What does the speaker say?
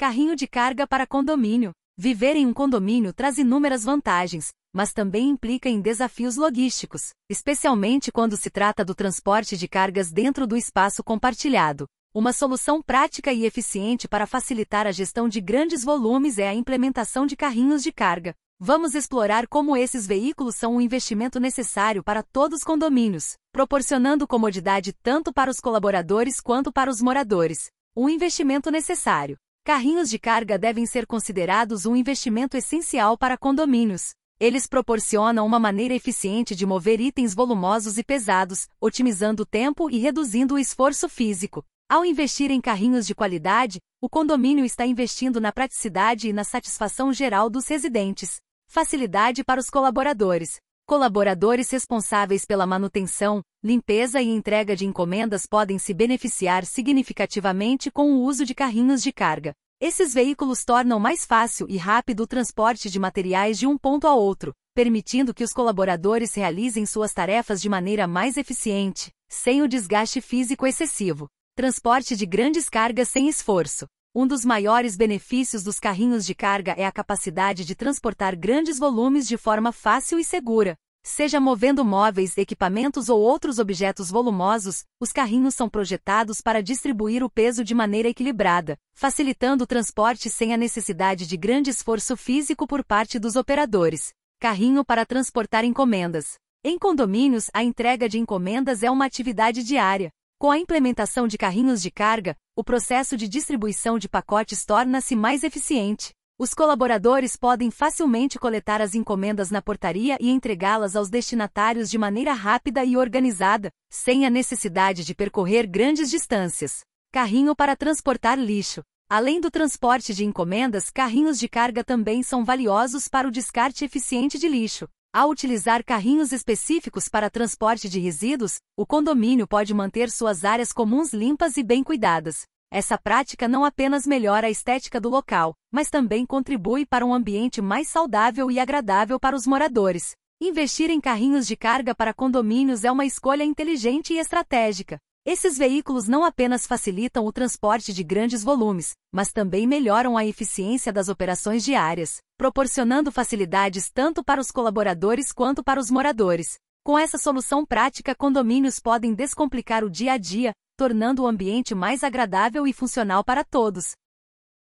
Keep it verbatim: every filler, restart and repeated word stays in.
Carrinho de carga para condomínio. Viver em um condomínio traz inúmeras vantagens, mas também implica em desafios logísticos, especialmente quando se trata do transporte de cargas dentro do espaço compartilhado. Uma solução prática e eficiente para facilitar a gestão de grandes volumes é a implementação de carrinhos de carga. Vamos explorar como esses veículos são um investimento necessário para todos os condomínios, proporcionando comodidade tanto para os colaboradores quanto para os moradores. Um investimento necessário. Carrinhos de carga devem ser considerados um investimento essencial para condomínios. Eles proporcionam uma maneira eficiente de mover itens volumosos e pesados, otimizando o tempo e reduzindo o esforço físico. Ao investir em carrinhos de qualidade, o condomínio está investindo na praticidade e na satisfação geral dos residentes. Facilidade para os colaboradores. Colaboradores responsáveis pela manutenção, limpeza e entrega de encomendas podem se beneficiar significativamente com o uso de carrinhos de carga. Esses veículos tornam mais fácil e rápido o transporte de materiais de um ponto a outro, permitindo que os colaboradores realizem suas tarefas de maneira mais eficiente, sem o desgaste físico excessivo. Transporte de grandes cargas sem esforço. Um dos maiores benefícios dos carrinhos de carga é a capacidade de transportar grandes volumes de forma fácil e segura. Seja movendo móveis, equipamentos ou outros objetos volumosos, os carrinhos são projetados para distribuir o peso de maneira equilibrada, facilitando o transporte sem a necessidade de grande esforço físico por parte dos operadores. Carrinho para transportar encomendas. Em condomínios, a entrega de encomendas é uma atividade diária. Com a implementação de carrinhos de carga, o processo de distribuição de pacotes torna-se mais eficiente. Os colaboradores podem facilmente coletar as encomendas na portaria e entregá-las aos destinatários de maneira rápida e organizada, sem a necessidade de percorrer grandes distâncias. Carrinho para transportar lixo. Além do transporte de encomendas, carrinhos de carga também são valiosos para o descarte eficiente de lixo. Ao utilizar carrinhos específicos para transporte de resíduos, o condomínio pode manter suas áreas comuns limpas e bem cuidadas. Essa prática não apenas melhora a estética do local, mas também contribui para um ambiente mais saudável e agradável para os moradores. Investir em carrinhos de carga para condomínios é uma escolha inteligente e estratégica. Esses veículos não apenas facilitam o transporte de grandes volumes, mas também melhoram a eficiência das operações diárias, proporcionando facilidades tanto para os colaboradores quanto para os moradores. Com essa solução prática, condomínios podem descomplicar o dia a dia, tornando o ambiente mais agradável e funcional para todos.